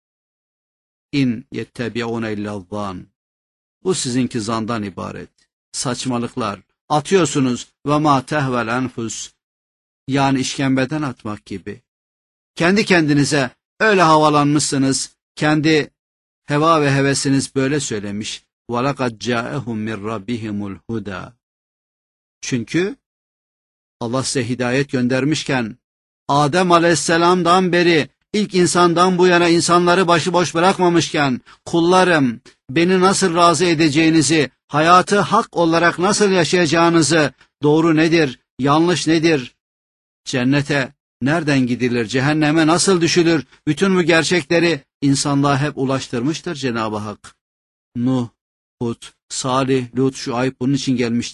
İn yettebi'une illallân. Bu sizinki zandan ibaret. Saçmalıklar. Atıyorsunuz ve ma tehvel enfus. Yani işkembeden atmak gibi. Kendi kendinize öyle havalanmışsınız, kendi heva ve hevesiniz böyle söylemiş. وَلَقَدْ جَاءَهُمْ مِنْ رَبِّهِمُ الْهُدَى. Çünkü Allah size hidayet göndermişken, Adem aleyhisselamdan beri, ilk insandan bu yana insanları başıboş bırakmamışken, kullarım, beni nasıl razı edeceğinizi, hayatı hak olarak nasıl yaşayacağınızı, doğru nedir, yanlış nedir, cennete nereden gidilir, cehenneme nasıl düşülür, bütün bu gerçekleri insanlığa hep ulaştırmıştır Cenab-ı Hak. Nuh, Hud, Salih, Lut, Şuayb bunun için gelmiştir.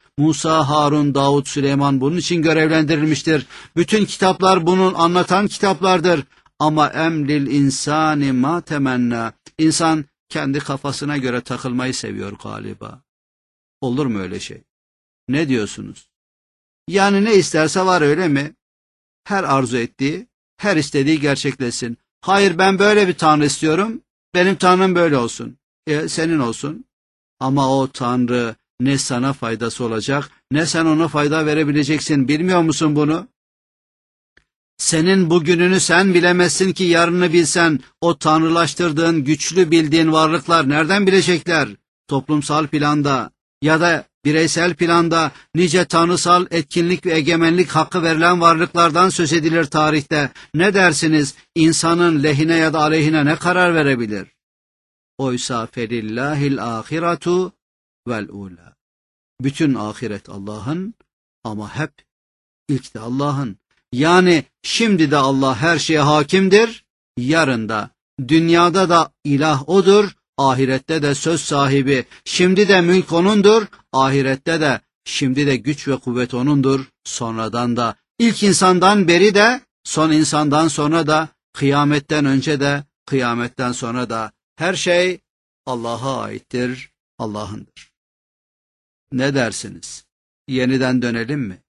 Musa, Harun, Davud, Süleyman bunun için görevlendirilmiştir. Bütün kitaplar bunun anlatan kitaplardır. Ama emlil insani ma temenna. İnsan kendi kafasına göre takılmayı seviyor galiba. Olur mu öyle şey? Ne diyorsunuz? Yani ne isterse var, öyle mi? Her arzu ettiği, her istediği gerçekleşsin. Hayır, ben böyle bir Tanrı istiyorum, benim Tanrım böyle olsun. E, senin olsun. Ama o Tanrı ne sana faydası olacak, ne sen ona fayda verebileceksin. Bilmiyor musun bunu? Senin bugününü sen bilemezsin ki yarını bilsen, o tanrılaştırdığın, güçlü bildiğin varlıklar nereden bilecekler? Toplumsal planda ya da bireysel planda nice tanrısal etkinlik ve egemenlik hakkı verilen varlıklardan söz edilir tarihte. Ne dersiniz? İnsanın lehine ya da aleyhine ne karar verebilir? Oysa felillahil ahiratu vel ula. Bütün ahiret Allah'ın ama hep ilk de Allah'ın. Yani şimdi de Allah her şeye hakimdir, yarın da. Dünyada da ilah O'dur, ahirette de söz sahibi. Şimdi de mülk O'nundur, ahirette de. Şimdi de güç ve kuvvet O'nundur, sonradan da. İlk insandan beri de, son insandan sonra da, kıyametten önce de, kıyametten sonra da. Her şey Allah'a aittir, Allah'ındır. Ne dersiniz? Yeniden dönelim mi?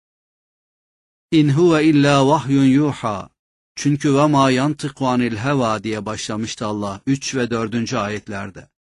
İn huve illa vahyun yuha. Çünkü ve ma yantıku anil heva diye başlamıştı Allah üç ve dördüncü ayetlerde.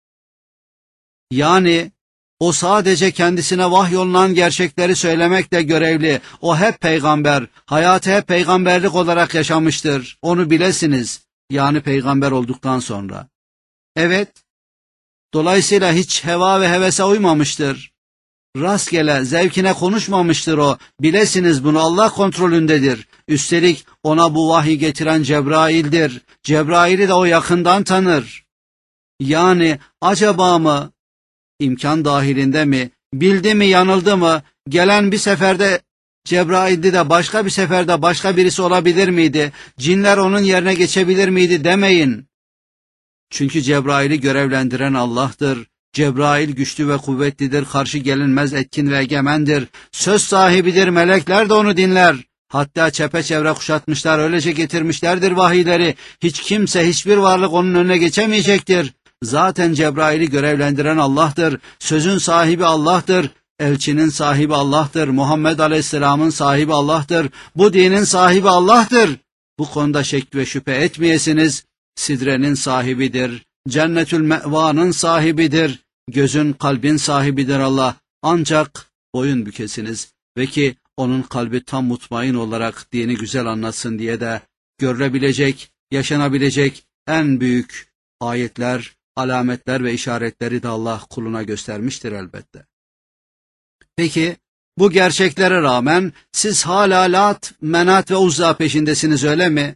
Yani o sadece kendisine vahyolunan gerçekleri söylemekle görevli. O hep peygamber, hayatı hep peygamberlik olarak yaşamıştır. Onu bilesiniz. Yani peygamber olduktan sonra. Evet, dolayısıyla hiç heva ve hevese uymamıştır. Rastgele, zevkine konuşmamıştır o. Bilesiniz bunu, Allah kontrolündedir. Üstelik ona bu vahyi getiren Cebrail'dir. Cebrail'i de o yakından tanır. Yani acaba mı, imkan dahilinde mi, bildi mi, yanıldı mı, gelen bir seferde Cebrail'di de başka bir seferde başka birisi olabilir miydi? Cinler onun yerine geçebilir miydi demeyin. Çünkü Cebrail'i görevlendiren Allah'tır. Cebrail güçlü ve kuvvetlidir, karşı gelinmez, etkin ve egemendir. Söz sahibidir, melekler de onu dinler. Hatta çepeçevre kuşatmışlar, öylece getirmişlerdir vahiyleri. Hiç kimse, hiçbir varlık onun önüne geçemeyecektir. Zaten Cebrail'i görevlendiren Allah'tır. Sözün sahibi Allah'tır. Elçinin sahibi Allah'tır. Muhammed Aleyhisselam'ın sahibi Allah'tır. Bu dinin sahibi Allah'tır. Bu konuda şek ve şüphe etmeyesiniz. Sidrenin sahibidir. Cennetül Mevanın sahibidir. Gözün, kalbin sahibidir Allah. Ancak boyun bükesiniz ve ki onun kalbi tam mutmain olarak dini güzel anlatsın diye de görülebilecek, yaşanabilecek en büyük ayetler, alametler ve işaretleri de Allah kuluna göstermiştir elbette. Peki bu gerçeklere rağmen siz hala Lat, Menat ve Uzza peşindesiniz, öyle mi?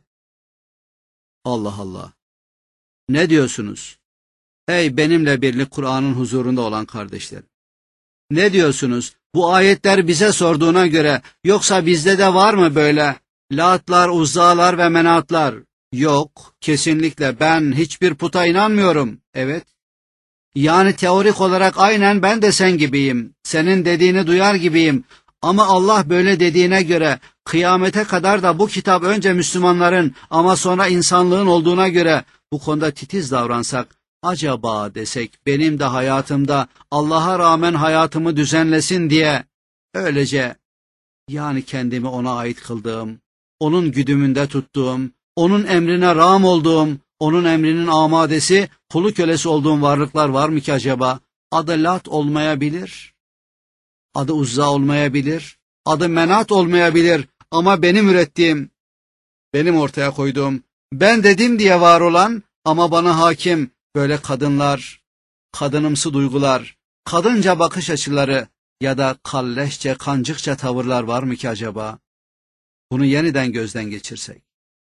Allah Allah. Ne diyorsunuz? Ey benimle birlik Kur'an'ın huzurunda olan kardeşlerim. Ne diyorsunuz? Bu ayetler bize sorduğuna göre, yoksa bizde de var mı böyle Latlar, Uzzalar ve Menatlar? Yok, kesinlikle ben hiçbir puta inanmıyorum. Evet. Yani teorik olarak aynen ben de sen gibiyim. Senin dediğini duyar gibiyim. Ama Allah böyle dediğine göre kıyamete kadar da bu kitap önce Müslümanların ama sonra insanlığın olduğuna göre bu konuda titiz davransak, acaba desek benim de hayatımda Allah'a rağmen hayatımı düzenlesin diye öylece, yani kendimi ona ait kıldığım, onun güdümünde tuttuğum, onun emrine rağm olduğum, onun emrinin amadesi, kulu kölesi olduğum varlıklar var mı ki acaba? Adı Lat olmayabilir, adı Uzza olmayabilir, adı Menat olmayabilir ama benim ürettiğim, benim ortaya koyduğum, ben dedim diye var olan ama bana hakim böyle kadınlar, kadınımsı duygular, kadınca bakış açıları ya da kalleşçe, kancıkça tavırlar var mı ki acaba? Bunu yeniden gözden geçirsek.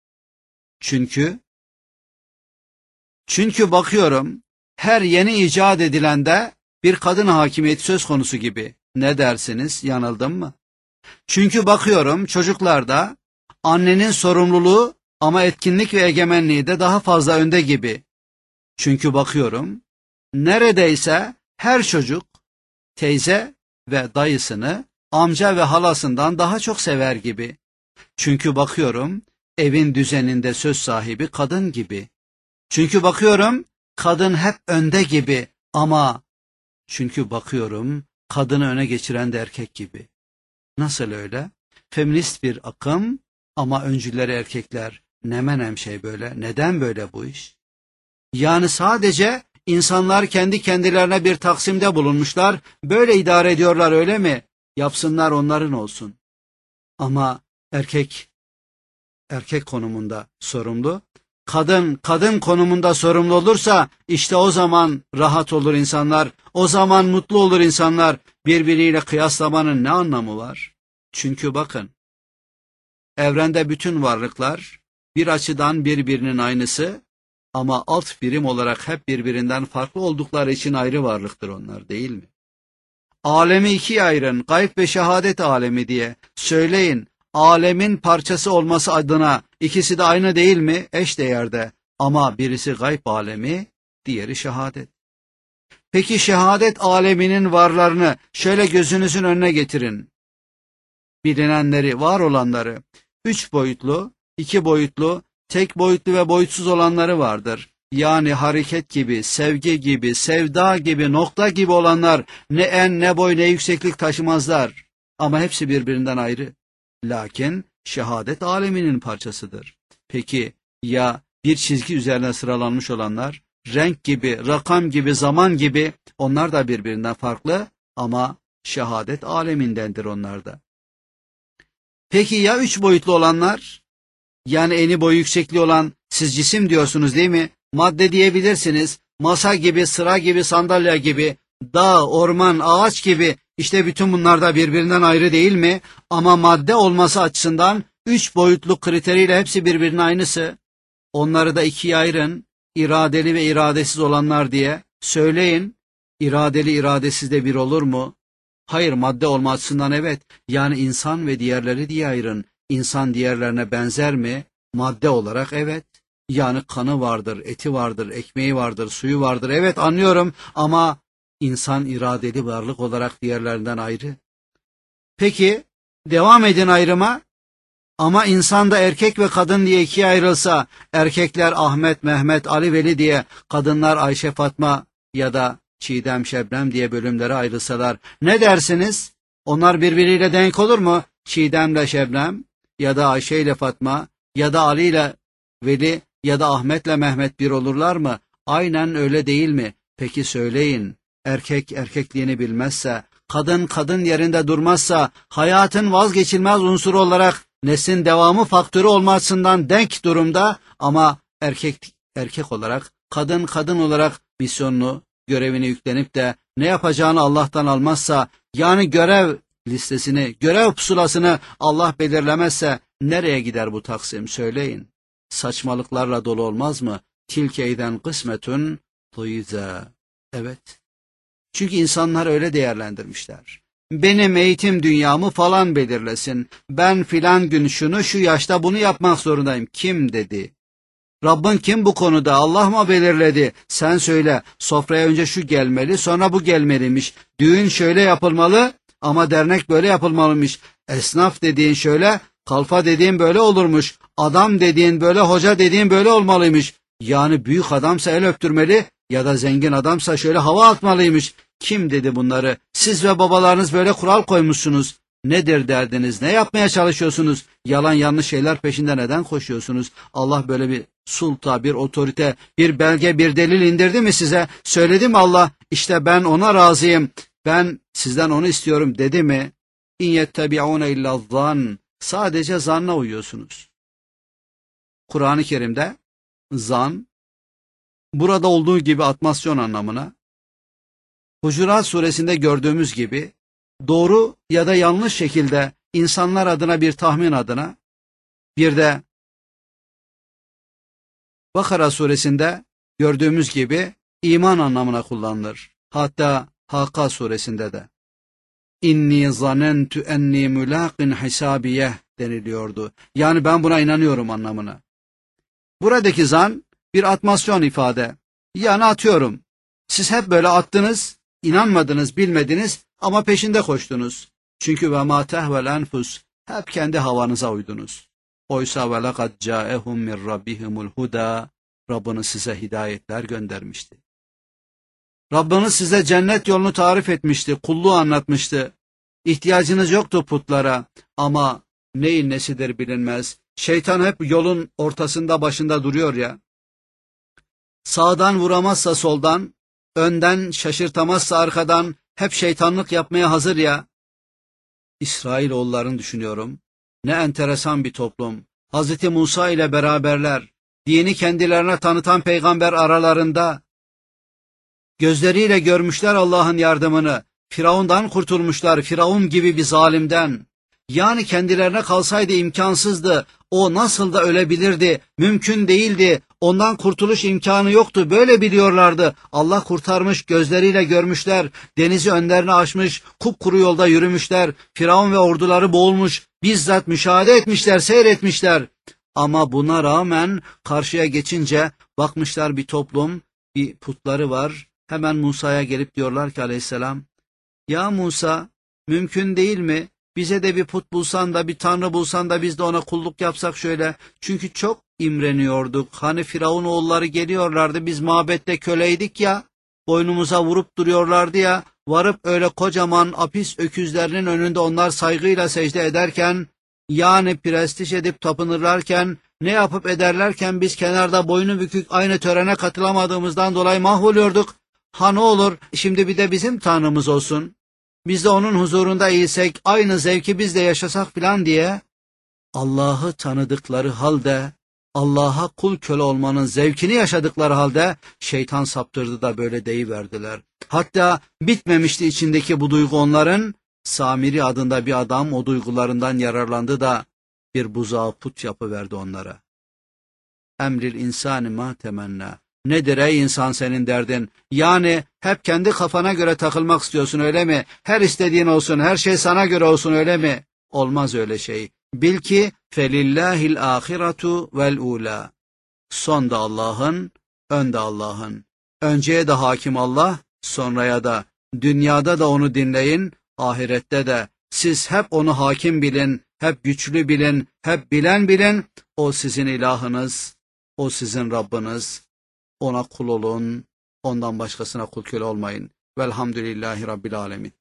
Çünkü, çünkü bakıyorum her yeni icat edilende bir kadın hakimiyeti söz konusu gibi. Ne dersiniz? Yanıldım mı? Çünkü bakıyorum çocuklarda annenin sorumluluğu ama etkinlik ve egemenliği de daha fazla önde gibi. Çünkü bakıyorum neredeyse her çocuk teyze ve dayısını amca ve halasından daha çok sever gibi. Çünkü bakıyorum evin düzeninde söz sahibi kadın gibi. Çünkü bakıyorum kadın hep önde gibi ama çünkü bakıyorum kadını öne geçiren de erkek gibi. Nasıl öyle? Feminist bir akım ama öncüleri erkekler. Ne menem şey böyle? Neden böyle bu iş? Yani sadece insanlar kendi kendilerine bir taksimde bulunmuşlar. Böyle idare ediyorlar öyle mi? Yapsınlar onların olsun. Ama erkek, erkek konumunda sorumlu. Kadın, kadın konumunda sorumlu olursa işte o zaman rahat olur insanlar. O zaman mutlu olur insanlar. Birbiriyle kıyaslamanın ne anlamı var? Çünkü bakın, evrende bütün varlıklar bir açıdan birbirinin aynısı ama alt birim olarak hep birbirinden farklı oldukları için ayrı varlıktır onlar, değil mi? Alemi ikiye ayırın, gayb ve şehadet alemi diye söyleyin. Alemin parçası olması adına ikisi de aynı değil mi? Eş değerde. Ama birisi gayb alemi, diğeri şehadet. Peki şehadet aleminin varlarını şöyle gözünüzün önüne getirin. Bilinenleri, var olanları. Üç boyutlu, iki boyutlu, tek boyutlu ve boyutsuz olanları vardır. Yani hareket gibi, sevgi gibi, sevda gibi, nokta gibi olanlar ne en, ne boy, ne yükseklik taşımazlar. Ama hepsi birbirinden ayrı. Lakin şehadet aleminin parçasıdır. Peki ya bir çizgi üzerine sıralanmış olanlar? Renk gibi, rakam gibi, zaman gibi onlar da birbirinden farklı ama şehadet alemindendir onlar da. Peki ya üç boyutlu olanlar? Yani eni boyu yüksekliği olan, siz cisim diyorsunuz değil mi? Madde diyebilirsiniz. Masa gibi, sıra gibi, sandalye gibi, dağ, orman, ağaç gibi, işte bütün bunlar da birbirinden ayrı değil mi? Ama madde olması açısından üç boyutlu kriteriyle hepsi birbirinin aynısı. Onları da ikiye ayırın, iradeli ve iradesiz olanlar diye söyleyin. İradeli iradesiz de bir olur mu? Hayır, madde olma açısından evet. Yani insan ve diğerleri diye ayırın. İnsan diğerlerine benzer mi? Madde olarak evet. Yani kanı vardır, eti vardır, ekmeği vardır, suyu vardır. Evet, anlıyorum ama insan iradeli varlık olarak diğerlerinden ayrı. Peki devam edin ayrıma. Ama insan da erkek ve kadın diye ikiye ayrılsa, erkekler Ahmet, Mehmet, Ali, Veli diye, kadınlar Ayşe, Fatma ya da Çiğdem, Şebnem diye bölümlere ayrılsalar ne dersiniz? Onlar birbiriyle denk olur mu? Çiğdem'le Şebnem ya da Ayşe ile Fatma ya da Ali ile Veli ya da Ahmet'le Mehmet bir olurlar mı? Aynen öyle değil mi? Peki söyleyin, erkek erkekliğini bilmezse, kadın kadın yerinde durmazsa, hayatın vazgeçilmez unsuru olarak neslin devamı faktörü olmasından denk durumda ama erkek erkek olarak, kadın kadın olarak misyonunu, görevini yüklenip de ne yapacağını Allah'tan almazsa, yani görev listesini, görev pusulasını Allah belirlemezse nereye gider bu taksim söyleyin? Saçmalıklarla dolu olmaz mı? Tilkeyden kısmetun tuyize. Evet. Çünkü insanlar öyle değerlendirmişler. Benim eğitim dünyamı falan belirlesin. Ben filan gün şunu, şu yaşta bunu yapmak zorundayım. Kim dedi? Rabbin kim bu konuda? Allah mı belirledi? Sen söyle. Sofraya önce şu gelmeli, sonra bu gelmeliymiş. Düğün şöyle yapılmalı ama dernek böyle yapılmalıymış. Esnaf dediğin şöyle, kalfa dediğin böyle olurmuş. Adam dediğin böyle, hoca dediğin böyle olmalıymış. Yani büyük adamsa el öptürmeli ya da zengin adamsa şöyle hava atmalıymış. Kim dedi bunları? Siz ve babalarınız böyle kural koymuşsunuz. Nedir derdiniz? Ne yapmaya çalışıyorsunuz? Yalan yanlış şeyler peşinde neden koşuyorsunuz? Allah böyle bir sulta, bir otorite, bir belge, bir delil indirdi mi size? Söyledi mi Allah? İşte ben ona razıyım. Ben sizden onu istiyorum dedi mi? İn yettebi'une illa zan. Sadece zanna uyuyorsunuz. Kur'an-ı Kerim'de zan, burada olduğu gibi atmasyon anlamına, Hucurat suresinde gördüğümüz gibi doğru ya da yanlış şekilde insanlar adına bir tahmin adına, bir de Bakara suresinde gördüğümüz gibi iman anlamına kullanılır. Hatta Hakka suresinde de İnni zanentu enni mulaqin hisabiyeh deniliyordu. Yani ben buna inanıyorum anlamına. Buradaki zan bir atmasyon ifade. Yani atıyorum. Siz hep böyle attınız, inanmadınız, bilmediniz ama peşinde koştunuz. Çünkü ve ma tehvel enfus, hep kendi havanıza uydunuz. Oysa ve lekad câehum min rabbihimul huda, Rabbiniz size hidayetler göndermişti. Rabbiniz size cennet yolunu tarif etmişti, kulluğu anlatmıştı. İhtiyacınız yoktu putlara ama neyin nesidir bilinmez. Şeytan hep yolun ortasında başında duruyor ya. Sağdan vuramazsa soldan, önden şaşırtamazsa arkadan hep şeytanlık yapmaya hazır ya. İsrailoğullarını düşünüyorum. Ne enteresan bir toplum. Hazreti Musa ile beraberler. Dini kendilerine tanıtan peygamber aralarında. Gözleriyle görmüşler Allah'ın yardımını. Firavundan kurtulmuşlar, Firavun gibi bir zalimden. Yani kendilerine kalsaydı imkansızdı. O nasıl da ölebilirdi, mümkün değildi. Ondan kurtuluş imkanı yoktu, böyle biliyorlardı. Allah kurtarmış, gözleriyle görmüşler. Denizi önlerine aşmış, kupkuru yolda yürümüşler. Firavun ve orduları boğulmuş, bizzat müşahede etmişler, seyretmişler. Ama buna rağmen karşıya geçince bakmışlar bir toplum, bir putları var. Hemen Musa'ya gelip diyorlar ki aleyhisselam, ya Musa, mümkün değil mi? Bize de bir put bulsan da, bir tanrı bulsan da biz de ona kulluk yapsak şöyle. Çünkü çok imreniyorduk. Hani Firavun oğulları geliyorlardı, biz mabette köleydik ya, boynumuza vurup duruyorlardı ya, varıp öyle kocaman apis öküzlerinin önünde onlar saygıyla secde ederken, yani prestij edip tapınırlarken, ne yapıp ederlerken biz kenarda boynu bükük aynı törene katılamadığımızdan dolayı mahvoluyorduk. Ha ne olur şimdi bir de bizim tanrımız olsun. Biz de onun huzurunda eğilsek, aynı zevki biz de yaşasak filan diye, Allah'ı tanıdıkları halde, Allah'a kul köle olmanın zevkini yaşadıkları halde, şeytan saptırdı da böyle deyiverdiler. Hatta bitmemişti içindeki bu duygu onların, Samiri adında bir adam o duygularından yararlandı da, bir buzağı put yapıverdi onlara. Emril insani ma temenna. Nedir ey insan senin derdin? Yani hep kendi kafana göre takılmak istiyorsun öyle mi? Her istediğin olsun, her şey sana göre olsun öyle mi? Olmaz öyle şey. Bil ki felillahil ahiretu vel ula. Son da Allah'ın, ön de Allah'ın. Önceye de hakim Allah, sonraya da. Dünyada da onu dinleyin, ahirette de. Siz hep onu hakim bilin, hep güçlü bilin, hep bilen bilin. O sizin ilahınız, o sizin Rabbiniz. Ona kul olun, ondan başkasına kul köle olmayın. Velhamdülillahi Rabbil alemin.